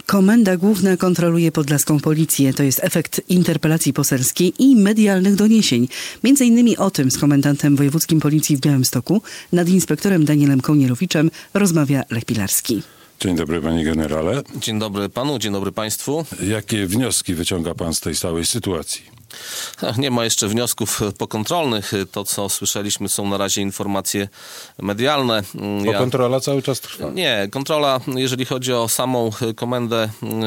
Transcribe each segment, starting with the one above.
Komenda Główna kontroluje podlaską policję. To jest efekt interpelacji poselskiej i medialnych doniesień. Między innymi o tym z komendantem wojewódzkim policji w Białymstoku, nadinspektorem Danielem Kołnierowiczem rozmawia Lech Pilarski. Dzień dobry, panie generale. Dzień dobry panu, dzień dobry państwu. Jakie wnioski wyciąga pan z tej całej sytuacji? Nie ma jeszcze wniosków pokontrolnych. To, co słyszeliśmy, są na razie informacje medialne. Bo kontrola cały czas trwa? Nie, kontrola, jeżeli chodzi o samą komendę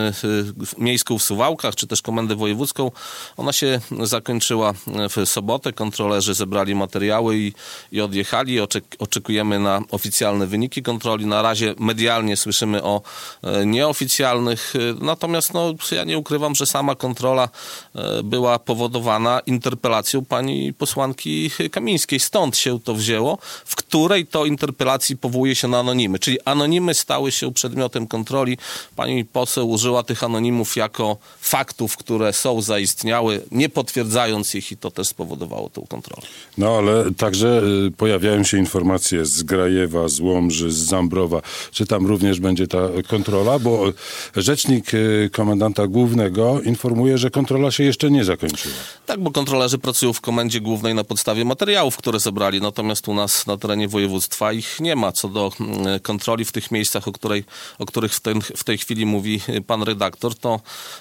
miejską w Suwałkach, czy też komendę wojewódzką, ona się zakończyła w sobotę. Kontrolerzy zebrali materiały i odjechali. Oczekujemy na oficjalne wyniki kontroli. Na razie medialnie słyszymy o nieoficjalnych. Natomiast ja nie ukrywam, że sama kontrola była powodowana interpelacją pani posłanki Kamińskiej. Stąd się to wzięło, w której to interpelacji powołuje się na anonimy. Czyli anonimy stały się przedmiotem kontroli. Pani poseł użyła tych anonimów jako faktów, które zaistniały, nie potwierdzając ich, i to też spowodowało tą kontrolę. No ale także pojawiają się informacje z Grajewa, z Łomży, z Zambrowa. Czy tam również będzie ta kontrola? Bo rzecznik komendanta głównego informuje, że kontrola się jeszcze nie zakończyła. Tak, bo kontrolerzy pracują w Komendzie Głównej na podstawie materiałów, które zebrali, natomiast u nas na terenie województwa ich nie ma. Co do kontroli w tych miejscach, o których w tej chwili mówi pan redaktor, to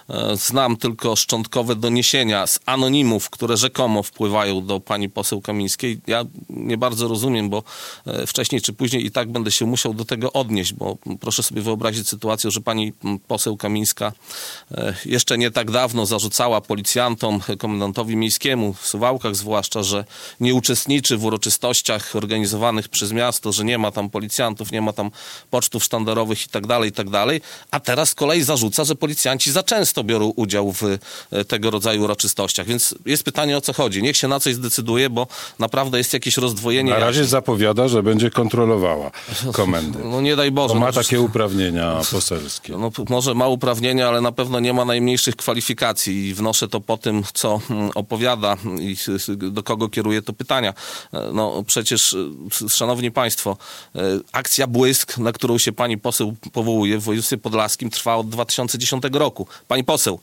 znam tylko szczątkowe doniesienia z anonimów, które rzekomo wpływają do pani poseł Kamińskiej. Ja nie bardzo rozumiem, bo wcześniej czy później i tak będę się musiał do tego odnieść, bo proszę sobie wyobrazić sytuację, że pani poseł Kamińska jeszcze nie tak dawno zarzucała policjantom, komendantowi miejskiemu w Suwałkach zwłaszcza, że nie uczestniczy w uroczystościach organizowanych przez miasto, że nie ma tam policjantów, nie ma tam pocztów sztandarowych i tak dalej, a teraz z kolei zarzuca, że policjanci za często biorą udział w tego rodzaju uroczystościach. Więc jest pytanie, o co chodzi. Niech się na coś zdecyduje, bo naprawdę jest jakieś rozdwojenie. Na razie zapowiada, że będzie kontrolowała komendę. No nie daj Boże. Bo ma takie uprawnienia poselskie. Może ma uprawnienia, ale na pewno nie ma najmniejszych kwalifikacji i wnoszę to po tym, co opowiada i do kogo kieruje to pytania. Przecież, szanowni państwo, akcja Błysk, na którą się pani poseł powołuje w województwie podlaskim, trwa od 2010 roku. Pani poseł,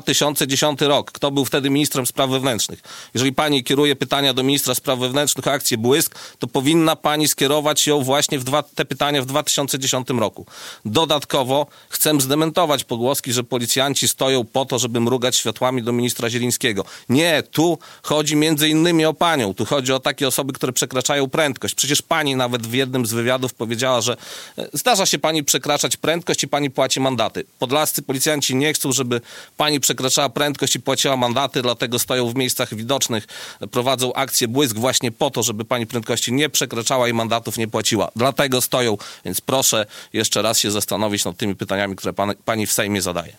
2010 rok. Kto był wtedy ministrem spraw wewnętrznych? Jeżeli pani kieruje pytania do ministra spraw wewnętrznych o akcję Błysk, to powinna pani skierować ją właśnie te pytania w 2010 roku. Dodatkowo chcę zdementować pogłoski, że policjanci stoją po to, żeby mrugać światłami do ministra Zielińskiego. Nie, tu chodzi między innymi o panią. Tu chodzi o takie osoby, które przekraczają prędkość. Przecież pani nawet w jednym z wywiadów powiedziała, że zdarza się pani przekraczać prędkość i pani płaci mandaty. Podlascy policjanci nie chcą, żeby pani przekraczała prędkość i płaciła mandaty, dlatego stoją w miejscach widocznych, prowadzą akcję Błysk właśnie po to, żeby pani prędkości nie przekraczała i mandatów nie płaciła. Dlatego stoją, więc proszę jeszcze raz się zastanowić nad tymi pytaniami, które pani w Sejmie zadaje.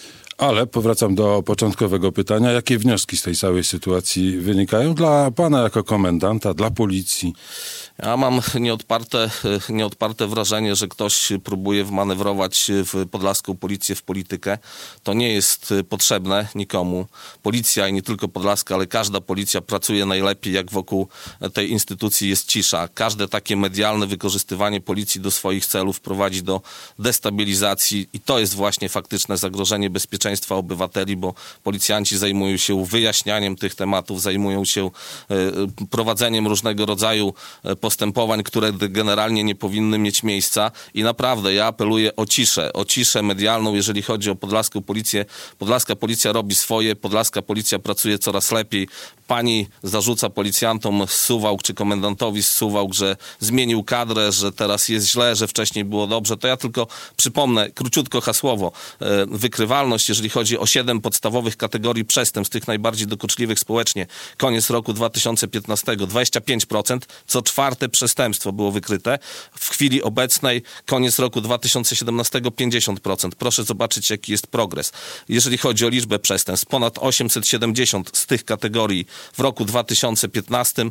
Ale powracam do początkowego pytania. Jakie wnioski z tej całej sytuacji wynikają dla pana jako komendanta, dla policji? Ja mam nieodparte wrażenie, że ktoś próbuje wmanewrować podlaską policję w politykę. To nie jest potrzebne nikomu. Policja i nie tylko podlaska, ale każda policja pracuje najlepiej, jak wokół tej instytucji jest cisza. Każde takie medialne wykorzystywanie policji do swoich celów prowadzi do destabilizacji i to jest właśnie faktyczne zagrożenie bezpieczeństwa obywateli, bo policjanci zajmują się wyjaśnianiem tych tematów, zajmują się prowadzeniem różnego rodzaju postępowań, które generalnie nie powinny mieć miejsca i naprawdę ja apeluję o ciszę medialną, jeżeli chodzi o podlaską policję. Podlaska policja robi swoje, podlaska policja pracuje coraz lepiej. Pani zarzuca policjantom z Suwałk czy komendantowi z Suwałk, że zmienił kadrę, że teraz jest źle, że wcześniej było dobrze. To ja tylko przypomnę króciutko hasłowo. Wykrywalność, jeżeli chodzi o 7 podstawowych kategorii przestępstw, tych najbardziej dokuczliwych społecznie. Koniec roku 2015 25%, co 4 przestępstwo było wykryte. W chwili obecnej, koniec roku 2017 50%. Proszę zobaczyć, jaki jest progres. Jeżeli chodzi o liczbę przestępstw, ponad 870 z tych kategorii w roku 2015,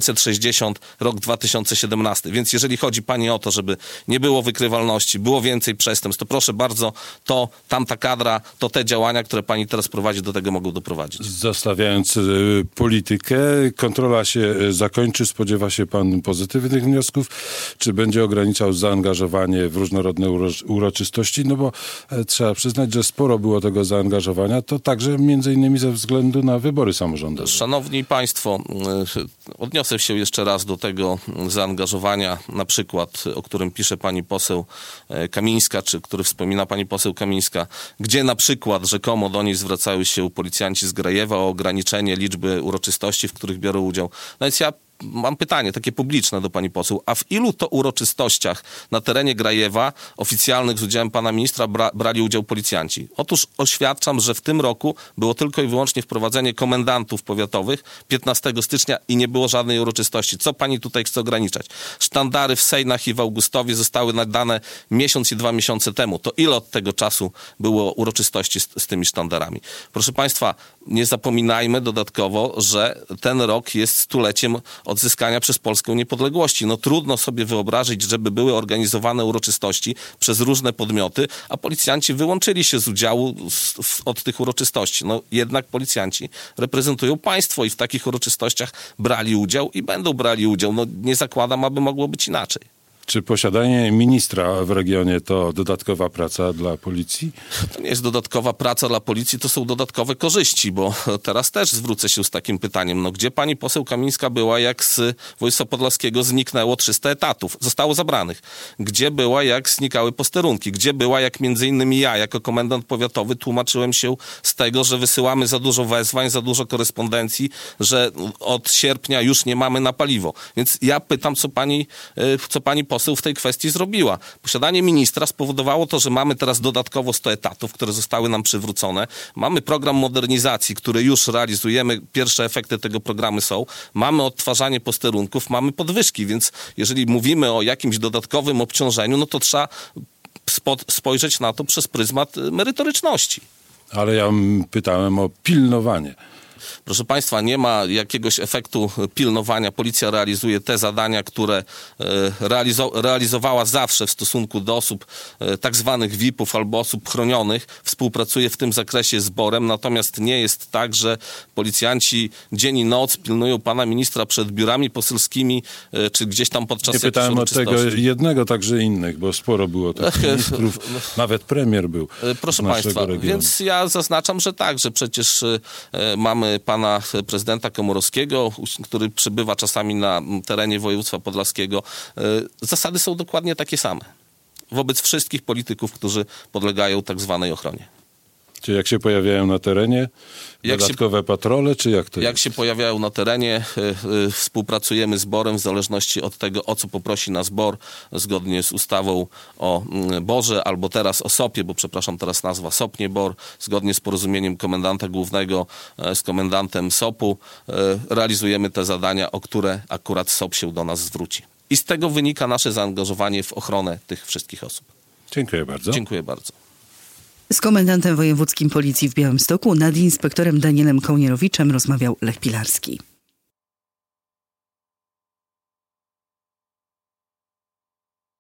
560 rok 2017. Więc jeżeli chodzi pani o to, żeby nie było wykrywalności, było więcej przestępstw, to proszę bardzo, to tamta kadra, to te działania, które pani teraz prowadzi, do tego mogą doprowadzić. Zostawiając politykę, kontrola się zakończy. Spodziewa się pan pozytywnych wniosków? Czy będzie ograniczał zaangażowanie w różnorodne uroczystości? No bo trzeba przyznać, że sporo było tego zaangażowania, to także między innymi ze względu na wybory samorządowe. Szanowni państwo, odniosę się jeszcze raz do tego zaangażowania, na przykład, o którym pisze pani poseł Kamińska, czy który wspomina pani poseł Kamińska, gdzie na przykład rzekomo do niej zwracały się policjanci z Grajewa o ograniczenie liczby uroczystości, w których biorą udział. No więc ja mam pytanie takie publiczne do pani poseł. A w ilu to uroczystościach na terenie Grajewa oficjalnych z udziałem pana ministra brali udział policjanci? Otóż oświadczam, że w tym roku było tylko i wyłącznie wprowadzenie komendantów powiatowych 15 stycznia i nie było żadnej uroczystości. Co pani tutaj chce ograniczać? Sztandary w Sejnach i w Augustowie zostały nadane miesiąc i 2 miesiące temu. To ile od tego czasu było uroczystości z tymi sztandarami? Proszę państwa, nie zapominajmy dodatkowo, że ten rok jest stuleciem odzyskania przez Polskę niepodległości. No trudno sobie wyobrazić, żeby były organizowane uroczystości przez różne podmioty, a policjanci wyłączyli się z udziału od tych uroczystości. No jednak policjanci reprezentują państwo i w takich uroczystościach brali udział i będą brali udział. No nie zakładam, aby mogło być inaczej. Czy posiadanie ministra w regionie to dodatkowa praca dla policji? To nie jest dodatkowa praca dla policji, to są dodatkowe korzyści, bo teraz też zwrócę się z takim pytaniem. No gdzie pani poseł Kamińska była, jak z województwa podlaskiego zniknęło 300 etatów? Zostało zabranych. Gdzie była, jak znikały posterunki? Gdzie była, jak między innymi ja, jako komendant powiatowy, tłumaczyłem się z tego, że wysyłamy za dużo wezwań, za dużo korespondencji, że od sierpnia już nie mamy na paliwo. Więc ja pytam, co pani poseł w tej kwestii zrobiła. Posiadanie ministra spowodowało to, że mamy teraz dodatkowo 100 etatów, które zostały nam przywrócone. Mamy program modernizacji, który już realizujemy. Pierwsze efekty tego programu są. Mamy odtwarzanie posterunków, mamy podwyżki, więc jeżeli mówimy o jakimś dodatkowym obciążeniu, no to trzeba spojrzeć na to przez pryzmat merytoryczności. Ale ja pytałem o pilnowanie. Proszę państwa, nie ma jakiegoś efektu pilnowania. Policja realizuje te zadania, które realizowała zawsze w stosunku do osób tak zwanych VIP-ów albo osób chronionych. Współpracuje w tym zakresie z BOR-em, natomiast nie jest tak, że policjanci dzień i noc pilnują pana ministra przed biurami poselskimi, czy gdzieś tam podczas jakichś pytałem uroczystości. o tego jednego, także innych, bo sporo było takich ministrów, nawet premier był. Proszę państwa, regionu. Więc ja zaznaczam, że tak, że przecież mamy pana prezydenta Komorowskiego, który przybywa czasami na terenie województwa podlaskiego. Zasady są dokładnie takie same wobec wszystkich polityków, którzy podlegają tak zwanej ochronie. Czy jak się pojawiają na terenie, dodatkowe patrole, czy jak to jest? Jak się pojawiają na terenie, współpracujemy z BOR-em w zależności od tego, o co poprosi nas BOR, zgodnie z ustawą o BOR-ze, albo teraz o SOP-ie, bo przepraszam, teraz nazwa SOP, nie BOR, zgodnie z porozumieniem komendanta głównego z komendantem SOP-u, realizujemy te zadania, o które akurat SOP się do nas zwróci. I z tego wynika nasze zaangażowanie w ochronę tych wszystkich osób. Dziękuję bardzo. Dziękuję bardzo. Z komendantem wojewódzkim Policji w Białymstoku, nadinspektorem Danielem Kołnierowiczem rozmawiał Lech Pilarski.